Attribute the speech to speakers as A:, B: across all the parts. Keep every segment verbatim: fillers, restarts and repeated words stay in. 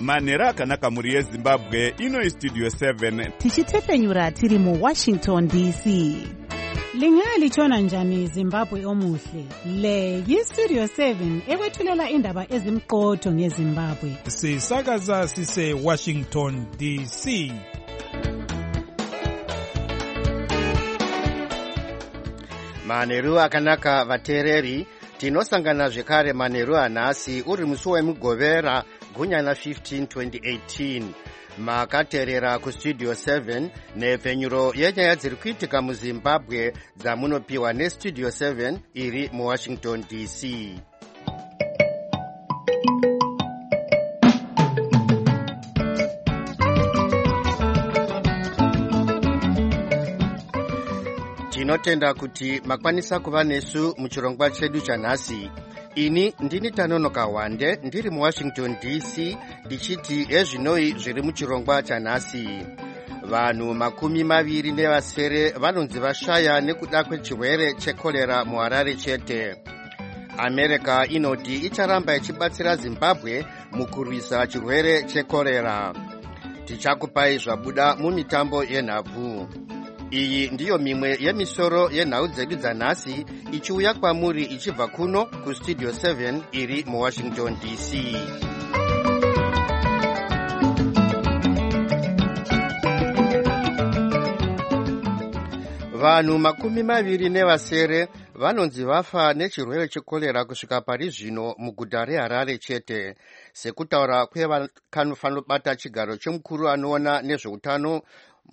A: manhero akanaka mhuri yezimbabwe. Ino istudio seven
B: tichitefenyura tiri muwashington D C.
C: Lingalitshona njani Zimbabwe omuhle? Le yistudio seven ekwethulela indaba ezimqotho ngeZimbabwe.
D: Sisakaza sise Washington D C.
E: Manheru akanaka vateereri, tinosangana zvekare manheru anhasi uri musi wemugovera gunyana fifteen twenty eighteen. Makateerera kustudio seven nepfenyuro yenyaya dziri kuitika muZimbabwe dzamunopiwa nestudio seven iri muWashington D C. Tinotenda kuti makwanisa kuva nesu muchirongwa chedu chanhasi. Ini ndini Tanonoka Wande ndiri muWashington D C ndichiti ezvinoi zviri muchirongwa chanhasi. Vanhu makumi maviri nevasere vanonzi vashaya nekuda kwechirwere chekorera muHarare chete. America inoti icharamba ichibatsira Zimbabwe mukurwisa chirwere chekorera. Tichakupai zvabuda mumitambo yenhabvu. Iyi ndiyo mimwe yemisoro yenhau dzedu dzanhasi ichiuya kwamuri ichibva kuno kustudio seven iri muWashington D C. Vanhu makumi maviri nevasere vanonzi vafa nechirwere chekorera kusvika pari zvino muguta reHarare chete, sekutaura kwevanofanobata chigaro chomukuru anoona nezveutano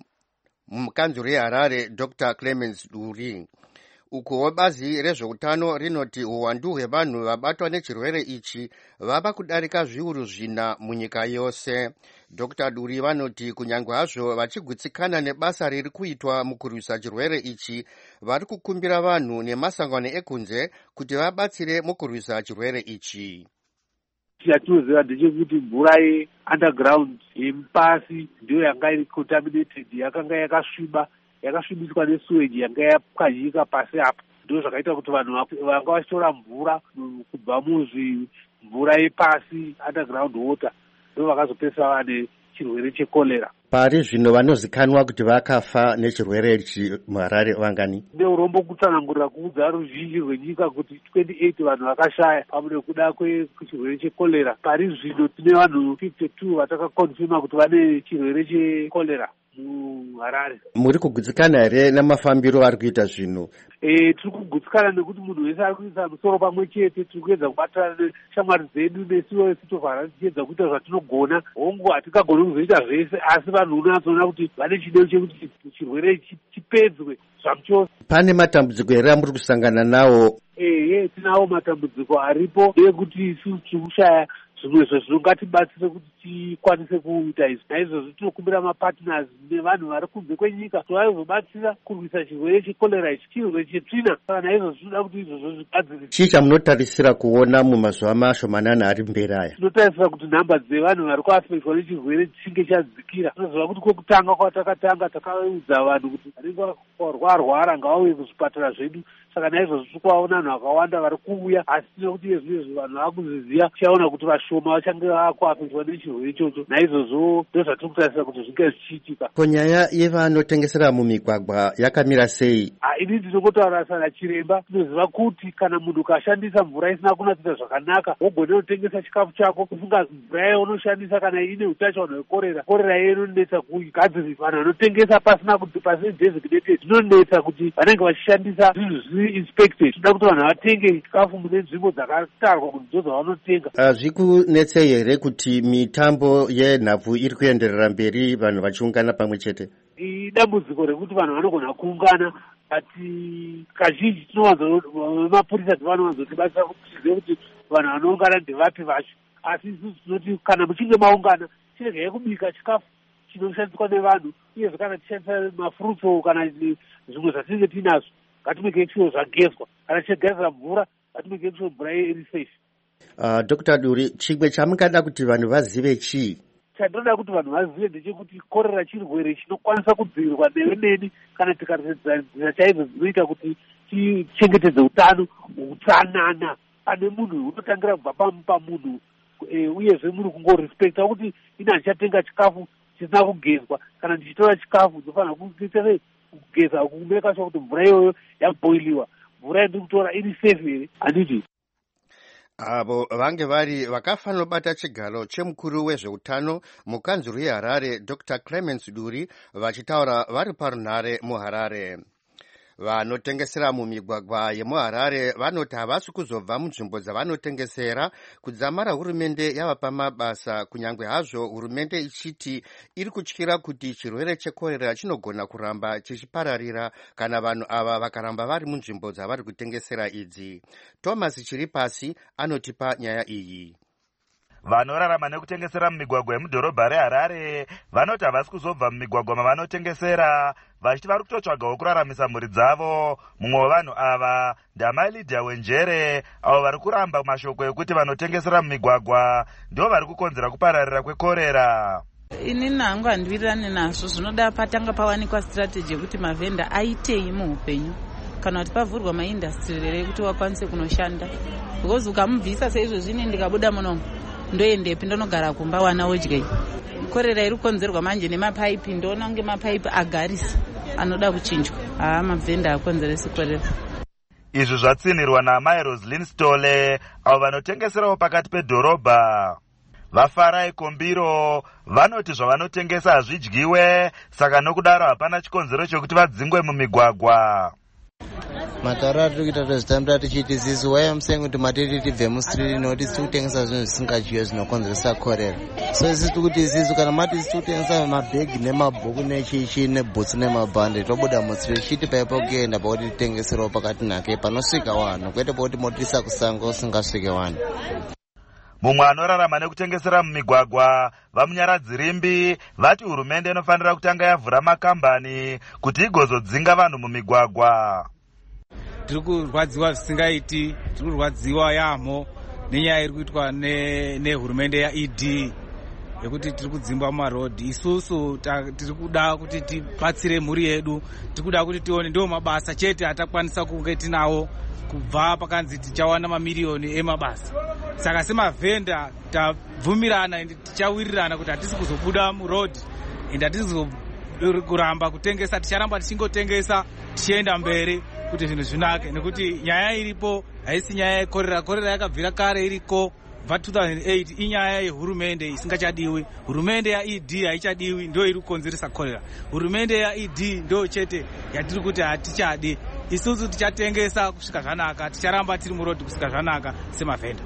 E: mukanzuro reHarare Doctor Clemens Duri. Ukuwo bazi rezveutano rinoti uwandu hwevanhu vabatwa nechirwere ichi vava kudarika zviuru zvina munyika yose. Doctor Duri vanoti kunyange hazvo vachigutsikana nebasa riri kuitwa mukurwisa chirwere ichi, vari kukumbira vanhu nemasangano ekunze kuti vabatsire mukurwisa chirwere ichi.
F: Chatinoziva ndechekuti mvura yeunderground yemupasi ndiyo yanga iri contaminated, yakanga yakasviba yakasvibiswa nesewage yanga yapwanyika pasi apo. Ndizvo zvakaita kuti vanhu vanga vachitora mvura kubva muzvimvura yepasi underground water ndo vakazopesa vane chirwere chekorera.
E: Pari zvino vanozikanwa kuti vakafa nechirwere ichi muHarare vangani?
F: Neurombo kutsanangurira kuudza ruzhinji rwenyika kuti twenty-eight vanhu vakashaya pamwe nekuda kwechirwere chekorera. Pari zvino tine vanhu fifty-two vatakakonfirma kuti vane chirwere chekorera muHarare.
E: Muri kugutsikana here namafambiro ari kuita zvino?
F: Eh, tiri kugutsikana nekuti munhu wese ari kuisa musoro pamwe chete. Tiri kuedza kubatana neshamwari dzedu nesuwo sitovhara tichiedza kuita zvatinogona. Hongu hatingagoni kuzoita zvese, asi vanhu unoatsoona kuti vane chidevo chekuti chirwere chipedzwe zvamuchose.
E: Pane matambudziko here amuri kusangana nawo?
F: Eh, tinawo matambudziko aripo ekuti isusu tiri kushaya zvimwe zvinongatibatsire kuti tikwanise kuita izvi. Naizvozvo tinokumbira mapartners nevanhu vari kunze kwenyika kuti vazobatsira kurwisa chirwere chekorera ichi, chirwere chetsvina. Saka naizvozvo tinoda kuti izvozvo zvigadzirwe. Chii
E: chamunotarisira kuona mumazuva mashomanana ari mberi aya?
F: Tinotarisira kuti nhamba dzevanhu vari kuafektwa nechirwere chinge chadzikira. Tinoziva kuti kwekutanga kwatakatanga takaudza vanhu kuti vanenge varwara ngavauye kuzvipatara zvedu. Saka naizvozvo tiri kuvaona vanhu vakawanda vari kuuya, asi tine kuti izvizvi vanhu vakuziziva tichaona kuti vashoma vachange vakuafektwa nechirwere ichocho. Naizvozvo ndo zvatiri kutarisira kuti zvinge zvichiitika.
E: Ko nyaya yevanotengesera mumigwagwa yakamira sei?
F: Ini ndinokotaura sana chiremba, tinoziva kuti kana munhu ukashandisa mvura isina kunatsita zvakanaka wogona kutengesa chikafu chako kufunga mvura yaunoshandisa kana ine utachiona hwekorera, korera iye inonetsa kugadziriswa. Vanhu vanotengesa pasina kuti pasina designated inonetsa kuti vanenge vachishandisa zvinhu zviri inspected. Tinoda kuti vanhu vatenge chikafu mune nzvimbo dzakatarwa kuti ndo dzavanotenga.
E: Hazvi kunetsei here kuti mitambo yenhabvu iri kuenderera mberi vanhu vachiungana pamwe chete?
F: Idambudziko rekuti vanhu vanogona kuungana, ati kazhinji tinowanza mapurisa dzavanowanzotibatsira kuti tizive kuti vanhu vanoungana ndevapi vacho. Asi isusu tinoti kana muchinge maungana chiregai kubika chikafu chinoshandiswa nevanhu, uyezve kana tichishandisa mafurutso kana zvimwe zvatinenge tinazvo ngatimeke sure zvagezwa. Kana tichigadzira mvura ngatimeke sure mvura iri safe.
E: Uh, Doctor Duri, chimwe chamungada kuti vanhu vazive chii?
F: Chandinoda kuti vanhu vazive ndechekuti korera chirwere chinokwanisa kudzivirirwa neveneni kana tikaredza nzira chaidzo dzinoita kuti tichengetedze utano, utsanana. Pane munhu unotangira kubva pamunhu uyezve muri kungorespekta kuti ina ndichatenga chikafu chisina kugezwa kana ndichitora chikafu ndofanira kuita sei kugeza kumeka sure kuti mvura iyoyo yaboiliwa, mvura yandiri kutora iri safe here handiti.
E: Avo vange vari vakafanira kubata chigaro chemukuru wezveutano mukanzuru yeHarare Doctor Clemens Duri vachitaura vari parunhare muHarare. Vanotengesera mumigwagwa yemuHarare vanoti havasi kuzobva munzvimbo dzavanotengesera kudzamara hurumende yavapa mabasa, kunyange hazvo hurumende ichiti iri kutyira kuti chirwere chekorera chinogona kuramba chichipararira kana vanhu ava vakaramba vari munzvimbo dzavari kutengesera idzi. Thomas Chiripasi anotipa nyaya iyi.
G: Vanorarama nekutengesera mumigwagwa yemudhorobha reHarare vanoti havasi kuzobva mumigwagwa mavanotengesera, vachiti vari kutotsvagawo kuraramisa mhuri dzavo. Mumwe wevanhu ava ndamai Lydia Wenjere, avo vari kuramba mashoko ekuti vanotengesera mumigwagwa ndivo vari kukonzera kupararira kwekorera.
H: Inini hangu handiwirirani nazvo. Zvinoda patanga pawanikwa strategy yekuti mavhenda aitei muupenyu kana kuti pavhurwa maindastry ekuti wakwanise kunoshanda, because ukamubvisa seizvozvini ndikabuda munomu ndoendepi ndonogara kumba wana wodyei. Korera iri kukonzerwa manje nemapaipi, ndoona kunge mapaipi agarisa anoda kuchinjwa. Haa, mavhenda akonzeresa korera.
G: Izvi zvatsinirwa naMai Roslyn Stole, avo vanotengeserawo pakati pedhorobha. Vafarai Kombiro vanoti zvavanotengesa hazvidyiwe, saka nokudaro hapana chikonzero chokuti vadzingwe mumigwagwa.
I: Matauro atiri kuita tozvitambira tichiti sisi why I'm saying kuti matiri tibve mustriti nekuti tiri kutengesa zvinhu zvisingadyiwe zvinokonzeresa korera. So isisi tiri kuti isisu kana mati tiri kutengesa mabhegi nemabhuku nechichi nebhutsi nemabhande tobuda mustriti chiti paipo kuenda pakuti titengeserawo pakati nhake panosvika vanhu kwete pakuti motirisa kusango usingasvike vanhu.
G: Mumwe anorarama nekutengesera mumigwagwa vamunyaradzi Rimbi vati hurumende inofanira kutanga yavhura makambani kuti igozodzinga vanhu mumigwagwa.
D: Tiri kurwadziwa zvisingaiti, tiri kurwadziwa yaamho nenyaya iri kuitwa nehurumende yaE D yekuti tiri kudzimba mumarodhi. Isusu tiri kuda kuti tibatsire mhuri yedu, tiri kuda kuti tione ndiwo mabasa chete atakwanisa kunge tinawo kubva pakanzi tichawana mamiriyoni emabasa. Saka semavhenda tabvumirana ende tichawirirana kuti hatisi kuzobuda murodhi ende hatisi kuramba kutengesa, ticharamba tichingotengesa tichienda mberi kuti zvinhu zvinake, nekuti nyaya iripo haisi nyaya yekorera. Korera yakabvira kare iriko kubva two thousand eight, inyaya yehurumende isingachadiwi. Hurumende yaE D haichadiwi, ndio iri kukonzeresa korera. Hurumende yaE D ndio chete yatiri kuti hatichadi. Isusu tichatengesa kusvika zvanaka, ticharamba tiri murodhi kusvika zvanaka semavhenda.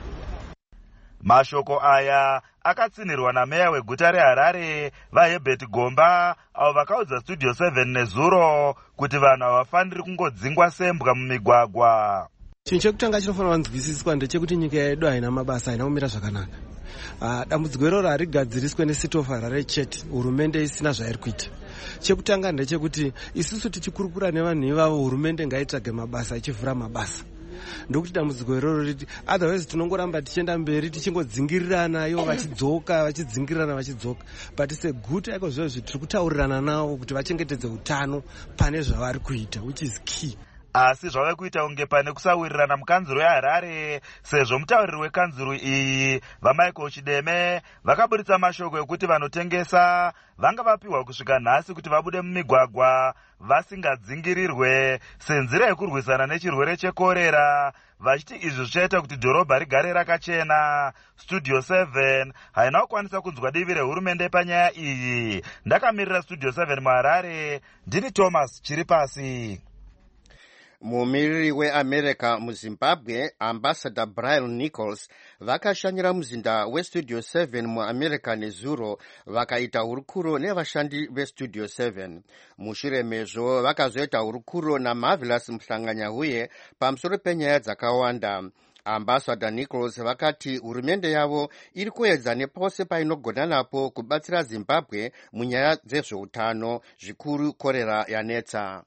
G: Mashoko aya akatsinirwa nameya weguta reHarare vaHerbert Gomba, avo vakaudza Studio seven nezuro kuti vanhu havafaniri kungodzingwa sembwa mumigwagwa.
J: Chinhu chekutanga chinofanira kunzwisiswa ndechekuti nyika yedu haina mabasa, haina kumira zvakanaka. Uh, dambudziko iroro harigadziriswe neCity of Harare chete, hurumende isina zvairi kuita. Chekutanga ndechekuti isusu tichikurukura nevanhu ivavo hurumende ngaitsvage mabasa, ichivhura mabasa. Ndokuti dambudziko iroro riti otherwise tinongoramba tichienda mberi tichingodzingirirana ivo vachidzoka vachidzingirirana vachidzoka, but seguta iko zvozvo tiri kutaurirana navo kuti vachengetedze utano pane zvavari kuita, which is key.
G: Asi zvave kuita kunge pane kusawirirana mukanzuro yeHarare, sezvo mutauriri wekanzuro iyi vaMichael Chideme vakaburitsa mashoko ekuti vanotengesa vanga vapiwa kusvika nhasi kuti vabude mumigwagwa vasingadzingirirwe senzira yekurwisana nechirwere chekorera, vachiti izvi zvichaita kuti dhorobha rigare rakachena. Studio seven haina kukwanisa kunzwa divi rehurumende panyaya iyi. Ndakamirira Studio seven muHarare, ndini Thomas Chiripasi.
E: Mumiriri weAmerica muZimbabwe Ambassador Brian Nichols vakashanyira muzinda weStudio seven muAmerica nezuro vakaita hurukuro nevashandi veStudio seven. Mushure mezvo vakazoita hurukuro naMarvelous Mhlanganyahuye pamusoro penyaya dzakawanda. Ambassador Nichols vakati hurumende yavo iri kuedza nepose painogona napo kubatsira Zimbabwe munyaya dzezveutano, zvikuru korera yanetsa.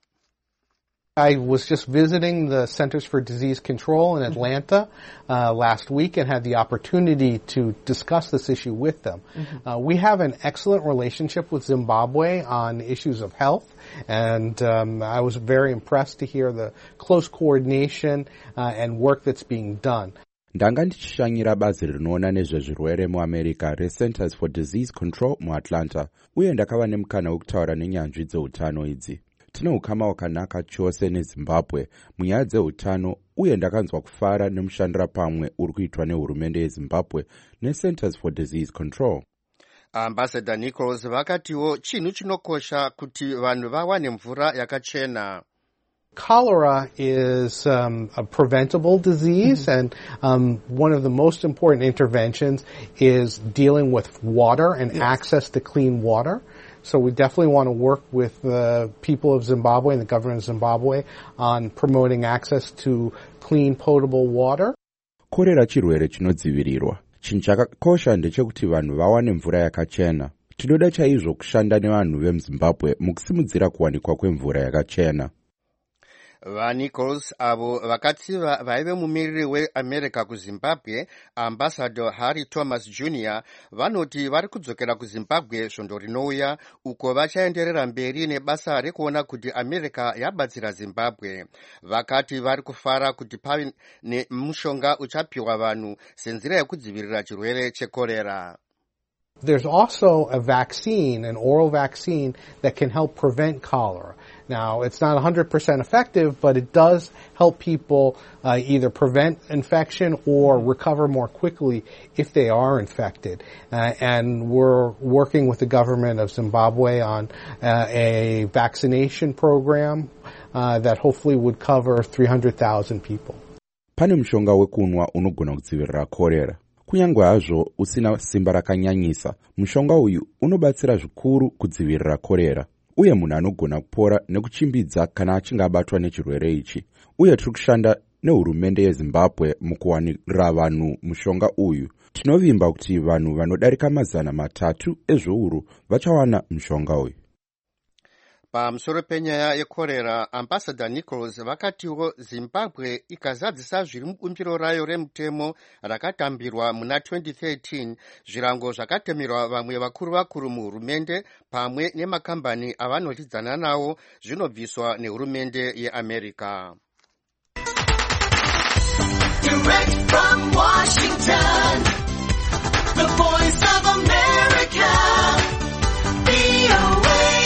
K: I was just visiting the Centers for Disease Control in Atlanta uh, last week and had the opportunity to discuss this issue with them. Mm-hmm. Uh, we have an excellent relationship with Zimbabwe on issues of health, and um, I was very impressed to hear the close coordination uh, and work that's being done.
L: ndanga ndichishanyira bazi rinoona nezvezvirwere muamerica reCenters for Disease Control muAtlanta, uye ndakava nemukana wekutaura nenyanzvi dzeutano idzi. Tino ukama wakanaka chose neZimbabwe munyaya dzeutano, uye ndakanzwa kufara nemushandira pamwe uri kuitwa nehurumende yeZimbabwe neCenters for Disease Control.
E: Ambassador Nichols vakatiwo chinhu chinokosha kuti vanhu vawane mvura yakachena.
K: Cholera is um, a preventable disease, mm-hmm. and um, one of the most important interventions is dealing with water and yes. access to clean water. So we definitely want to work with the people of Zimbabwe and the government of Zimbabwe on promoting access to clean, potable water.
L: Korera chirwere chinodzivirirwa. Chinhu chakakosha ndechekuti vanhu vawane mvura yakachena. Tinoda chaizvo kushanda nevanhu vemuZimbabwe mukusimudzira kuwanikwa kwemvura yakachena.
E: VaNichols avo vakatsiva vaive mumiriri weAmerica kuZimbabwe, Ambassador Harry Thomas Junior vanoti vari kudzokera kuZimbabwe svondo rinouya, uko vachaenderera mberi nebasa rekuona kuti America yabatsira Zimbabwe. Vakati vari kufara kuti pave nemushonga uchapiwa vanhu senzira yekudzivirira chirwere chekorera.
K: There's also a vaccine, an oral vaccine, that can help prevent cholera. Now, it's not one hundred percent effective, but it does help people uh, either prevent infection or recover more quickly if they are infected. Uh, and we're working with the government of Zimbabwe on uh, a vaccination program uh, that hopefully would cover three hundred thousand people.
L: Pane mushonga wekunwa unogona kudzivirira korera. Kunyangwe hazvo usina simba rakanyanyisa, mushonga uyu unobatsira zvikuru kudzivirira korera, uye munhu anogona kupora nekuchimbidza kana achinge abatwa nechirwere ichi. Uye tiri kushanda nehurumende yeZimbabwe mukuwanira vanhu mushonga uyu. Tinovimba kuti vanhu vanodarika mazana matatu ezviuru vachawana mushonga uyu.
E: Pamusoro penyaya yekorera, Ambassador Nichols vakatiwo Zimbabwe ikazadzisa zviri mubumbiro rayo remutemo rakatambirwa muna twenty thirteen, zvirango zvakatemerwa vamwe vakuru vakuru muhurumende pamwe nemakambani avanotidzana nawo zvinobviswa nehurumende yeAmerica. Direct from Washington, the voice of America, V O A.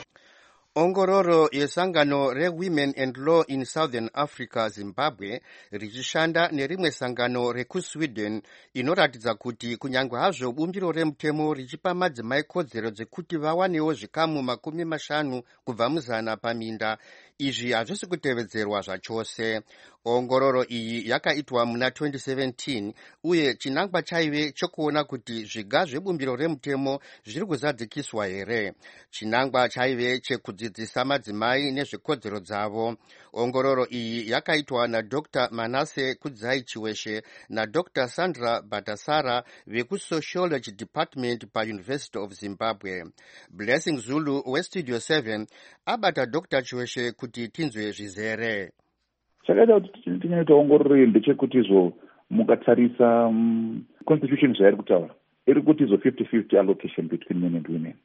E: Ongororo yesangano reWomen and Law in Southern Africa, Zimbabwe, richishanda nerimwe sangano rekuSweden, inoratidza kuti kunyangwe hazvo bumbiro remutemo richipa madzimai kodzero dzekuti vawanewo zvikamu makumi mashanu kubva muzana paminda, izvi hazvisi kutevedzerwa zvachose. Ongororo iyi yakaitwa muna twenty seventeen, uye chinangwa chaive chokuona kuti zviga zvebumbiro remutemo zviri kuzadzikiswa here. Chinangwa chaive chekudzidzisa madzimai nezvekodzero dzavo. Ongororo iyi yakaitwa naDr Manasseh Kudzai Chiweshe naDr Sandra Batasara vekusociology department paUniversity of Zimbabwe. Blessing Zulu weStudio seven abata Dr Chiweshe kuti tinzwe zvizere.
M: Chakaita kuti tinyaita ongororo iyi ndechekuti izvo mukatarisa um, constitution zvairi kutaura iri kuti izvo fifty fifty allocation between men and women.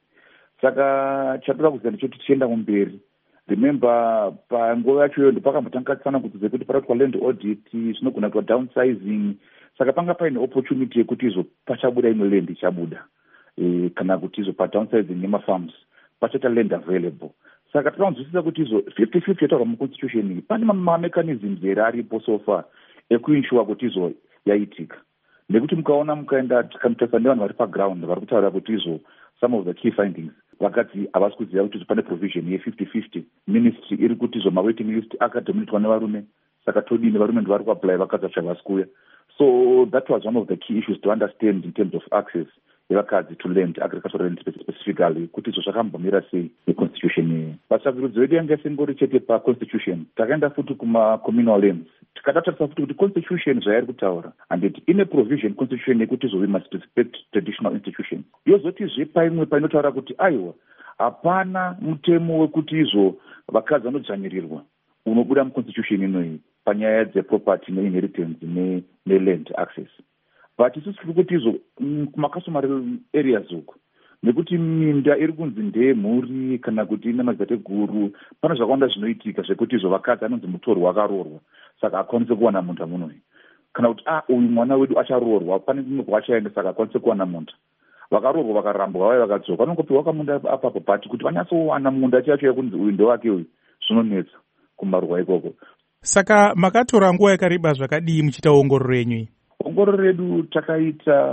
M: Saka chatoda kuziva ndechekuti tichienda kumberi, remember panguva yacho ndo pakambotangatisana kuti kuti pakaitwa land audit zvinogona kuitwa downsizing, saka panga paine opportunity yekuti izvo pachabuda imwe land ichabuda e, kana kuti izvo padownsizing nemafarms pachaita land available. Saka tinozivisisa kuti izvo fifty fifty yataurwa muconstitution iyi pane mamechanisms here aripo so far ekuinsure kuti izvo yaitika, nekuti mukaona mukaenda tikamutaisa nevanhu vari paground vari kutaura kuti izvo some of the key findings vakati havasi kuziva kuti pane provision ye fifty fifty. Ministry iri kuti izvo mawaiting list akadominatwa nevarume, saka todini varume ndivari kuapply vakadzi vacho havasi kuuya. So that was one of the key issues to understand in terms of access yevakadzi to land, agricultural land specifically, kuti izvo zvakambomira sei neconstitution iyi. Patsvakurudzo yedu yanga isingori chete paconstitution, takaenda futi kuma-communal lands, tikatatarisa futi kuti constitution zvairi kutaura handiti ine provision constitution yekuti izvo we must respect traditional institutions. Yozotizve paimwe painotaura kuti aiwa hapana mutemo wekuti izvo vakadzi vanodzvanyirirwa unobuda muconstitution inoyi panyaya dzeproperty neinheritance neland access. But isusu tiri kuti izvo kumakastomary areas uku, nekuti minda iri kunzi ndeyemhuri kana kuti ine madzateguru, pane zvakawanda zvinoitika zvekuti izvo vakadzi anonzi mutorwa akarorwa, saka akwanise kuwana munda munoyi. kana kuti ah uyu mwana wedu acharoorwa pane kumwe kwachaendesa akakwanise kuwana munda, vakaroorwa vakarambwa vaya vakadzoka vanongopiwa kamunda apapo pati kuti vanyatsowana munda chacho yakunzi uyu ndewake uyu, zvinonetsa kumaruwa ikoko.
N: Saka makatora nguva yakareba zvakadii muchiita ongororo yenyu?
M: Ongororo redu takaita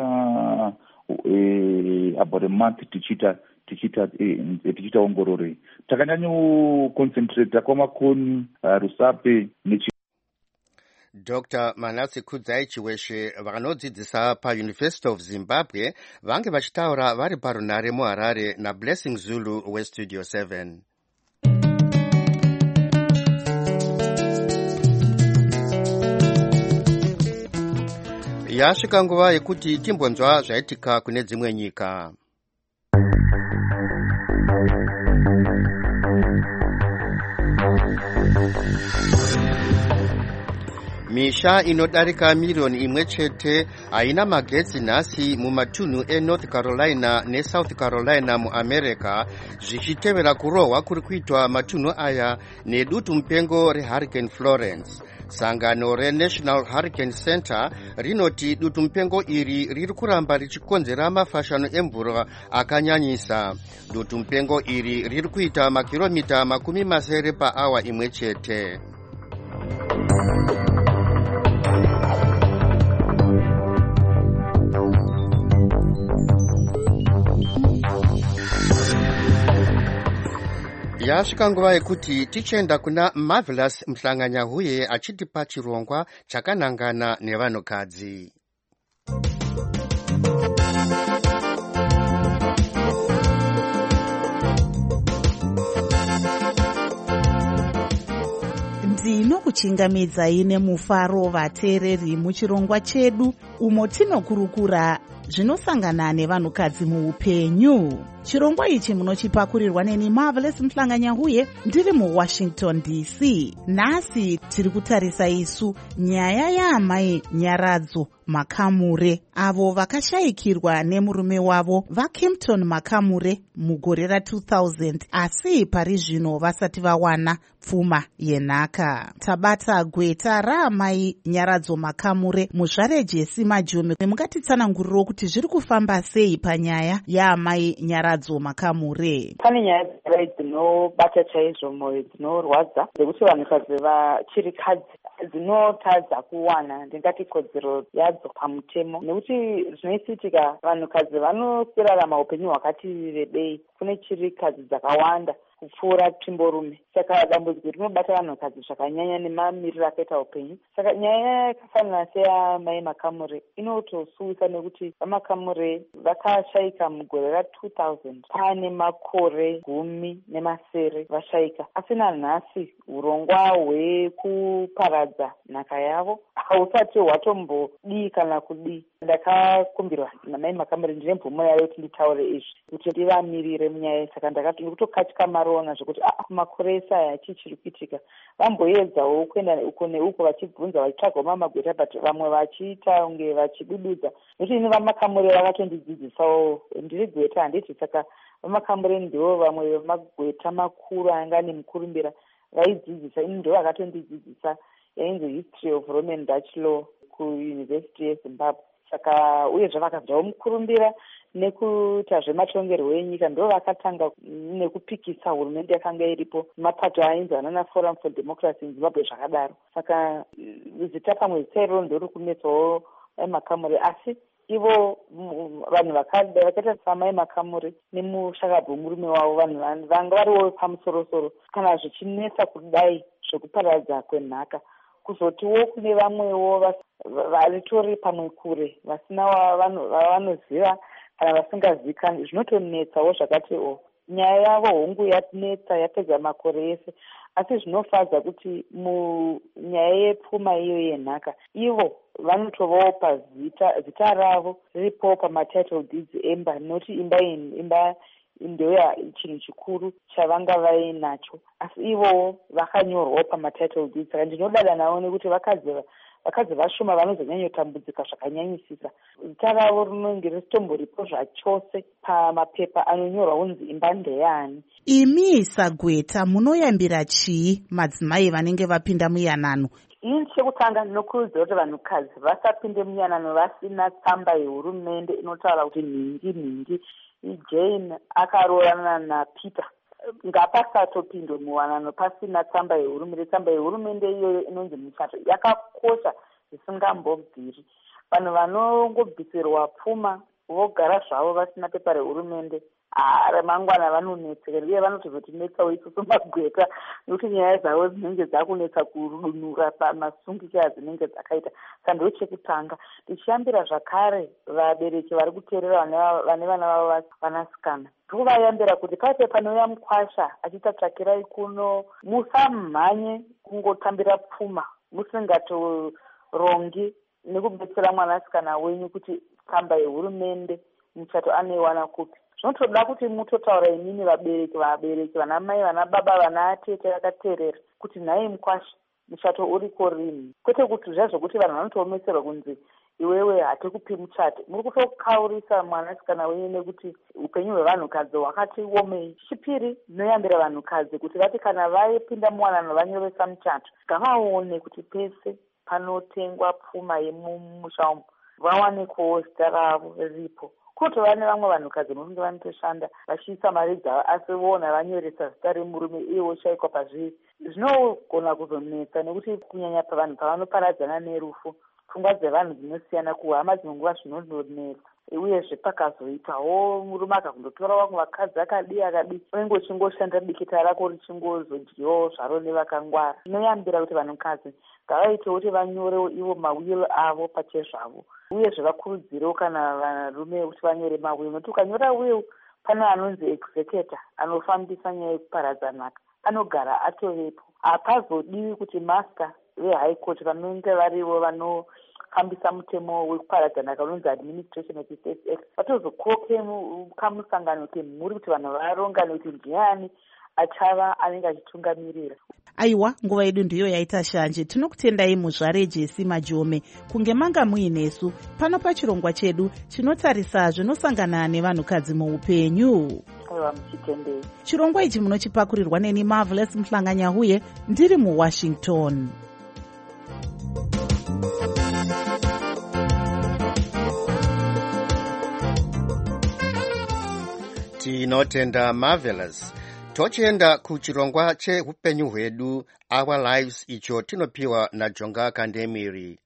M: uh, about a month tichita tichita eh, tichita ongororo. Takanyanyo concentrate kwamakoni uh, Rusape nechi.
E: Doctor Manase Kudzai Chiweshe vanodzidzisa paUniversity of Zimbabwe vange vachitaura vari parunare muHarare naBlessing Zulu weStudio seven. Yasvika nguva yekuti timbonzwa zvaitika kune dzimwe nyika. Misha inodarika milioni imwe chete haina magetsi nhasi mumatunhu eNorth Carolina neSouth Carolina muAmerica, zvichitevera kurohwa kuri kuitwa matunhu aya nedutu mupengo reHurricane Florence. Sangano reNational Hurricane Center rinoti dutu mupengo iri riri kuramba richikonzera mafashano emvura akanyanyisa. Dutu mupengo iri riri kuita makilomita makumi masere paawa imwe chete. Yasvika nguva yekuti tichenda kuna Marvelous Mhlanganyahuye achitipa chirongwa chakanangana nevanhukadzi.
B: Ndinokuchingamidzai nemufaro vateereri muchirongwa chedu umo tinokurukura zvinosangana nevanhukadzi muupenyu. Chirongwa ichi munochipakurirwa neni Marvelous Mhlanganyahuye ndiri muWashington D C. Nhasi tiri kutarisa isu nyaya yaamai Nyaradzo Makamure, avo vakashayikirwa nemurume wavo vaKempton Makamure mugore ra two thousand, asi pari zvino vasati vawana pfuma yenhaka. Tabata gweta raamai Nyaradzo Makamure muzvare Jesse Majome, mungatitsananguriro kuti zviri kufamba sei panyaya yaamai Nyaradzo Makamure.
O: Pane nyaya dzakadai dzinobata chaizvo mwoyo, dzinorwadza dzekuti vanhukadzi vachirikadzi dzinotadza kuwana ndingati kodzero yadzo pamutemo, nekuti zvinoitika vanhukadzi vanosirarama upenyu hwakati rebei kune chirikadzi dzakawanda kupfuura timborume. Saka dambudziko rinobata vanhukadzi zvakanyanya nemamiriro akaita upenyu. Saka nyaya yakafanana seyamai Makamure inotosuwisa nekuti vaMakamure vakashayika mugore ra two thousand. Pane makore gumi nemasere vashayika, asi nanhasi urongwa hwekuparadza nhaka yavo hausati hwatombodii kana kudii. Ndakakumbirwa namai Makamure ndine mvumo yayo kuti nditaure izvi kuti ndivamirire munyaya. Saka ndakati ndikutokatya marona zvekuti ah makore ese aya chii chiri kuitika. Vamboedzawo kuenda uko neuko vachibvunza vachitsvagawo mamagweta, but vamwe vachiita unge vachidududza. Nekuti ini vaMakamure vakatondidzidzisawo, ndiri gweta handiti. Saka vaMakamure ndivo vamwe vemagweta makuru anga nemukurumbira vaidzidzisa. Ini ndivo vakatondidzidzisa yainzi History of Roman Dutch Law kuUniversity yeZimbabwe. Saka uyezve vakabvawo mukurumbira nekuita zvematongerwo enyika, ndo vakatanga nekupikisa hurumende yakanga iripo, mapato ainzwana naForum for Democracy in Zimbabwe zvakadaro. Saka zita pamwe zita iroro ndori kunetsawo Makamure, asi ivo vanhu vakaita samai Makamure nemushakabvu murume wavo, vanhu vanga variwo pamusorosoro kana zvichinetsa kudai zvekuparadza kwenhaka. Kuzotiwo kune vamwewo varitori pamwe kure vasina vavanoziva kana vasingazivikani, zvinotonetsawo zvakati o. Nyaya yavo hongu yanetsa yapedza makore ese, asi zvinofadza kuti munyaya yepfuma iyo yenhaka ivo vanotovawo pazita zita ravo riripo pamatitle deeds emba, noti imba imba ndoya chinhu chikuru chavanga vainacho, asi ivo vakanyorwawo pamatitle deeds. Saka ndinodada navo nekuti vakadzi vakadzi vashoma vanozonyanyotambudzika zvakanyanyisisa. Zita ravo rinonge risitomboripo zvachose pamapepa anonyorwa kunzi imba ndeyani.
B: Imi Sagweta munoyambira chii madzimai vanenge vapinda muyanano?
O: ini chekutanga ndinokurudzira kuti vanhukadzi vasapinde muyanano vasina tsamba yehurumende inotaura kuti nhingi nhingi ijane akaroorana napeter ngapasatopindwe muwanano pasina tsamba yehurumende. Tsamba yehurumende iyoyo inonzi muchato yakakosha zvisingambobviri. Vanhu vanongobvisirwa pfuma vogara zvavo vasina pepa rehurumende ramangwana vanonetseka uye vanotozotinetsawo isusu magweta nekuti nyaya dzavo dzinenge dzakunetsa kudunura pamasungikira dzinenge dzakaita. Saka ndo chekutanga tichiyambira zvakare vabereki vari kuteerera vane vana vavo vanasikana tikuvayambira kuti paipe panouya mukwasha achitatsvakirai kuno musamhanye kungotambira pfuma musingatorongi nekubetsera mwanasikana wenyu kuti tsamba yehurumende muchato anoiwana kupi. Zvinotoda kuti mutotaura imini vabereki vabereki vana mai vana baba vana atete vakateerera kuti nhai mukwasha muchato uriko rini, kwete kuti zvazvokuti vanhu vanotoomeserwa kunzi iwewe hatikupi muchato. Muri kutokaurisa mwanasikana wenyu nekuti upenyu hwevanhukadzi hwakati omei. Chipiri, ndinoyambira vanhukadzi kuti vati kana vaipinda muwanano vanyoresa muchato ngavaone kuti pese panotengwa pfuma yemumusha umu vawanikowo zita ravo ripo. Kutova nevamwe vanhukadzi vanenge vanotoshanda vachiisa mari dzavo asi vona vanyoresa zita remurume iye woshayikwa pazviri. Zvinogona kuzonetsa nekuti kunyanya pavanhu pavanoparadzana nerufu pfungwa dzevanhu dzinosiyana kuhama dzinonguva zvinononetsa uyezve pakazoitawo murume akakundotora vamwe vakadzi akadii akadii unenge uchingoshanda dikita rako richingozodyiwawo zvaro nevakangwara. Tinoyambira kuti vanhukadzi ngavaitewo kuti vanyorewo ivo mawilo avo pachezvavo uyezve vakurudzirewo kana varume kuti vanyore mawilo nokuti ukanyora will pane anonzi executor anofambisa nyaya yekuparadza nhaka anogara atovepo. Hapazodiwi kuti master vehigh court vanenge varivo vanofambisa mutemo wekuparadza nhaka unonzi administration of state act vatozokoke kamusangano kemhuri kuti vanhu varongane kuti ndiani achava anenge achitungamirira.
B: Aiwa, nguva yedu ndiyo yaita shanje. Tinokutendai muzvare Jesi Majome kunge manga muinesu pano pachirongwa chedu chinotarisa zvinosangana nevanhukadzi muupenyu.
O: Aiwa, muchitendei.
B: Chirongwa ichi munochipakurirwa neni Marvelous Mhlanganyahuye ndiri muWashington.
E: Tinotenda Marvelous. Tochienda kuchirongwa cheupenyu hwedu Our Lives icho tinopiwa na Jonga Kandemiri.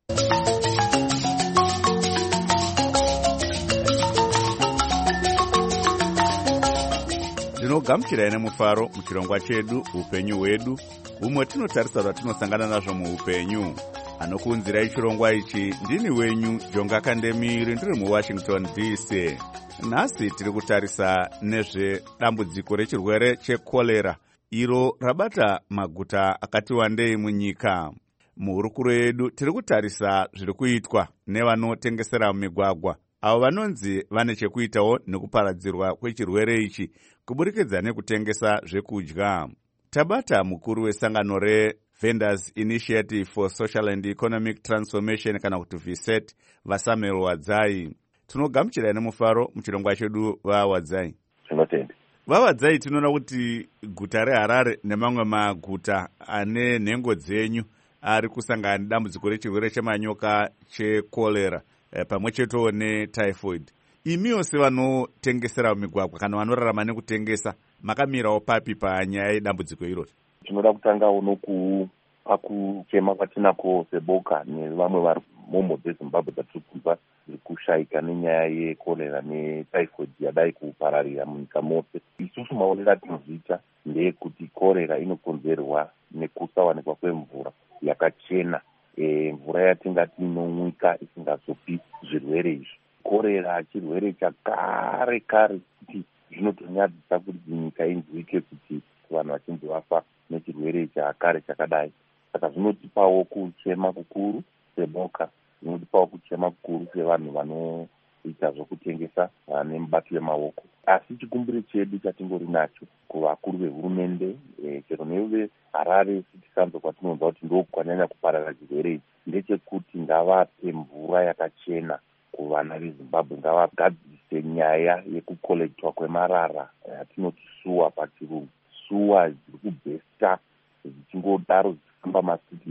A: Ndinogamuchirai nemufaro muchirongwa chedu upenyu hwedu umwe tinotarisa zvatinosangana nazvo muupenyu. Anokuunzirai chirongwa ichi ndini wenyu Jonga Kandemiri ndiri muWashington D C. Nhasi tiri kutarisa nezvedambudziko rechirwere chekorera iro rabata maguta akati wandei munyika. Muhurukuro yedu tiri kutarisa zviri kuitwa nevanotengesera mumigwagwa avo vanonzi vane chekuitawo nekuparadzirwa kwechirwere ichi kuburikidza nekutengesa zvekudya. Tabata mukuru wesangano reVendors Initiative for Social and Economic Transformation kana kuti V S E T vaSamuel Wadzai. Tinogamuchirai nemufaro muchirongwa chedu vaWadzai.
P: Tinotenda.
A: VaWadzai, tinoona kuti guta reHarare nemamwe maguta ane nhengo dzenyu ari kusangana nedambudziko rechirwere chemanyoka chekorera e, pamwe cheto netyphoid. Imiwo sevanotengesera mumigwagwa kana vanorarama nekutengesa makamirawo papi panyaya yedambudziko irori?
P: Tinoda kutanga unoku pakuchema kwatinako seboka nevamwe vari mombo dzeZimbabwe dzatiri kubva ziri kushayika nenyaya yekorera netyphoid yadai kupararira munyika mose. Isusu maonero atinoziita ndeyekuti korera inokonzerwa nekusawanikwa kwemvura yakachena, e, mvura yatingati inomwika isingazopi zvirwere izvi. Korera chirwere chakare kare kuti zvinotonyadzisa kuti nyika inzwike kuti vanhu vachinzi vafa nechirwere chakare chakadai. Saka zvinotipawo kuchema kukuru seboka, zvinotipawo kuchema kukuru sevanhu vanoita zvokutengesa nemubato wemaoko. Asi chikumbiro chedu chatingori nacho kuvakuru vehurumende e, chero neveHarare City Council kwatinonzwa kuti ndo kwanyanya kuparara chirwere ichi ndechekuti ngavape mvura yakachena kuvana veZimbabwe. Ngavagadzise nyaya yekukolektwa kwemarara atinoti suwa pachirungu. Suwa dziri kubhesta dzichingodaro dzichifamba masiti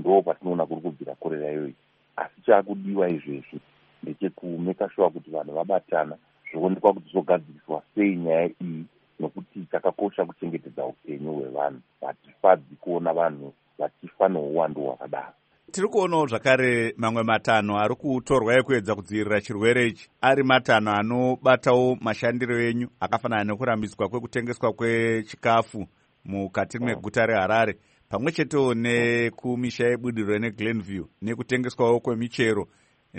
P: ndo patinoona kuri kubvira korera iyoyi. Asi chaakudiwa izvezvi ndechekumeka sure kuti vanhu vabatana zvionekwa kuti zogadziriswa sei nyaya iyi, nokuti chakakosha kuchengetedza upenyu hwevanhu. Hatifadzi kuona vanhu vachifa nouwandu hwakadaro.
A: Tiri kuonawo zvakare mamwe matanho ari kutorwa ekuedza kudzivirira chirwere ichi ari matanho anobatawo mashandiro enyu akafanana nekurambidzwa kwekutengeswa kwechikafu mukati meguta reHarare, pamwe chetewo nekumisha yebudiriro neGlenview, nekutengeswawo kwemichero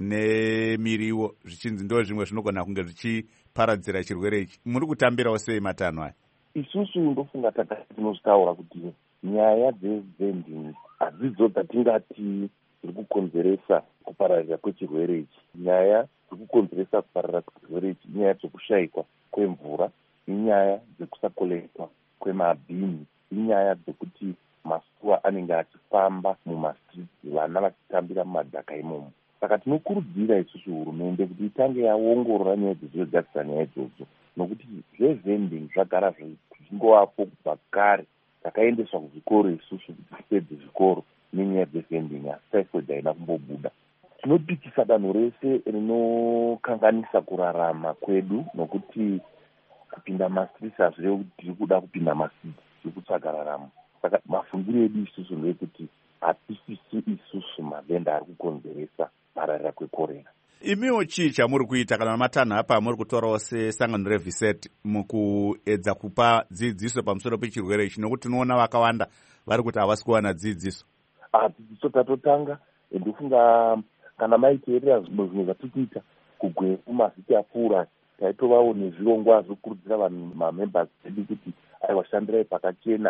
A: nemiriwo, zvichinzi ndo zvimwe zvinogona kunge zvichiparadzira chirwere ichi. Muri kutambirawo sei matanho aya?
P: Isusu ndofunga takati tinozvitaura kuti nyaya dzevending hadzidzo dzatingati dziri kukonzeresa kupararira kwechirwere ichi. Nyaya dziri kukonzeresa kupararira kwechirwere ichi inyaya dzekushayikwa kwemvura, inyaya dzekusakolekwa kwemabhini, inyaya dzekuti masuwa anenge achifamba mumastriti, vana vachitambira mumadhaka imomo. Saka tinokurudzira isusu hurumende kuti itange yaongorora nyaya dzezvegadzisa nyaya idzodzo, nokuti zvezending zvagara zvichingovapo kubva kare. Takaendeswa kuzvikoro isusu kuti tipedze zvikoro nenyaya dzezending, asi typhoid haina kumbobuda. Tinopikisa danho rese rinokanganisa kurarama kwedu, nokuti kupinda mastriti hazvirevi kuti tiri kuda kupinda mastriti, tiri kutsvaga raramo. Saka mafungiro edu isusu ndeyekuti hatisisi isusu mavenda ari kukonzeresa pararira kwekorera.
A: Imiwo chii chamuri kuita kana matanho apa muri kutorawo sesangano reViseti mukuedza kupa dzidziso pamusoro pechirwere ichi, nokuti tinoona vakawanda vari kuti havasi kuwana dzidziso?
P: Ah, dzidziso tatotanga, ndofunga kana maiteerera zvimwe zvimwe zvatiri kuita kugweru mavhiki apfuura, taitovawo nezvirongwa zvinokurudzira vanhu mamembers edu kuti aiwa shandirai pakachena,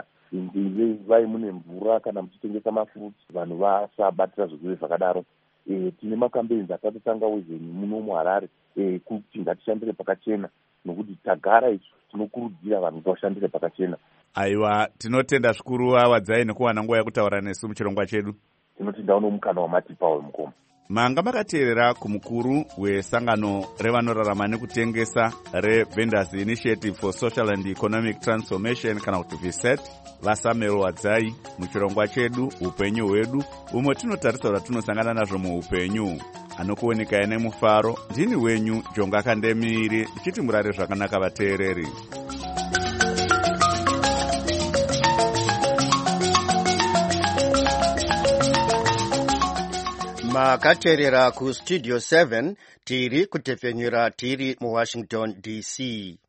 P: vai mune mvura kana muchitengesa mafruits, vanhu vasabatira zvirwere zvakadaro. E, tine makambeini atatotanga wezeni muno muHarare e, kuti ngatishandire pakachena, nokuti tagara isu tinokurudzira vanhu kuti vashandire pakachena.
A: Aiwa, tinotenda zvikuru Wadzai nekuwana nguva yekutaura nesu muchirongwa chedu.
P: Tinotenda uno mukana wamatipa wemukoma.
A: Manga makateerera kumukuru wesangano revanorarama nekutengesa reVendors Initiative for Social and Economic Transformation kana kuti Viset, vaSamuel Wadzai muchirongwa chedu upenyu hwedu, umwe tinotarisa kuti tinosangana nazvo muupenyu. Anokuoneka ine mufaro, ndini wenyu Jonga Kandemiri, ndichiti murare zvakanaka vateereri.
E: Makateerera ku Studio seven, tiri kutefenyura tiri mu Washington D C.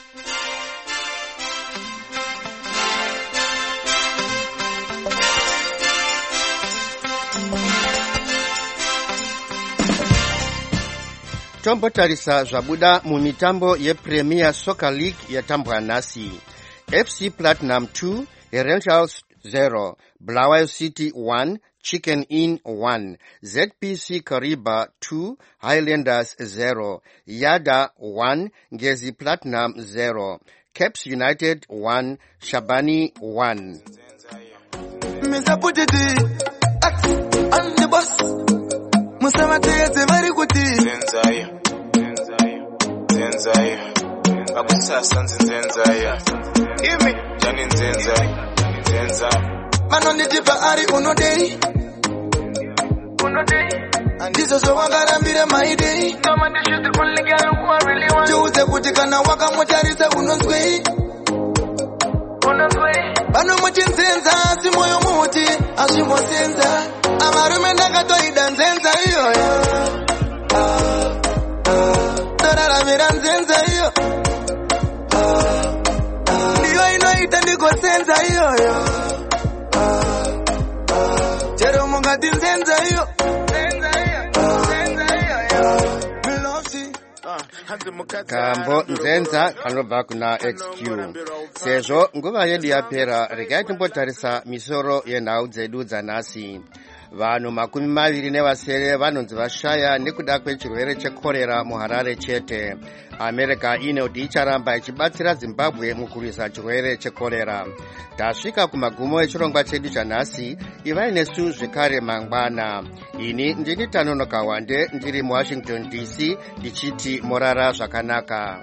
E: Tombotarisa zvabuda mumitambo yePremier Soccer League yatambwa nhasi. F C Platinum two, Rangers zero, Bulawayo City one, Chicken Inn one, Z P C Kariba two, Highlanders zero, Yada one, Ngezi Platinum zero, Caps United one, Shabani one.
Q: Mister Putiti, I'm the boss. Musamateze very good. Zenzaya, Zenzaya, Zenzaya. Akusasa Zenzaya. Give me Janin Zenzaya, Zenzaya. Man on the tip ari uno day. Uno day. And this is so wagarambira my day. Come on, this is the only girl who I really want. Choose kutikana waka motarisa unonswe. Unonswe. Bano muchinzenza si moyo muti ashimo senza. Amarume ndakatoida nzenza iyo yo. Ah ah. Torara mira nzenza iyo. Ah ah. Ndiyo inoita ndiko senza iyo yo. Ah ah. Chero mungati nzenza iyo. Nzenza iyo. Nzenza iyo yo. Milosi.
E: Kambo nzenza kanobva kuna X Q. Sezvo nguva yedu yapera, regai timbotarisa misoro yenhau dzedu dzanhasi. Vanhu makumi maviri nevasere vanonzi vashaya nekuda kwechirwere chekorera muHarare chete. America ine kuti icharamba ichibatsira Zimbabwe mukurwisa chirwere chekorera. Tasvika kumagumo echirongwa chedu chanhasi, ivai nesu zvekare mangwana. Ini ndini Tanonoka Wande, ndiri muWashington D C, ndichiti morara zvakanaka.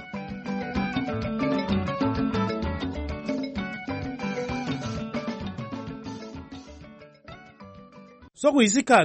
R: sokuyisikhathi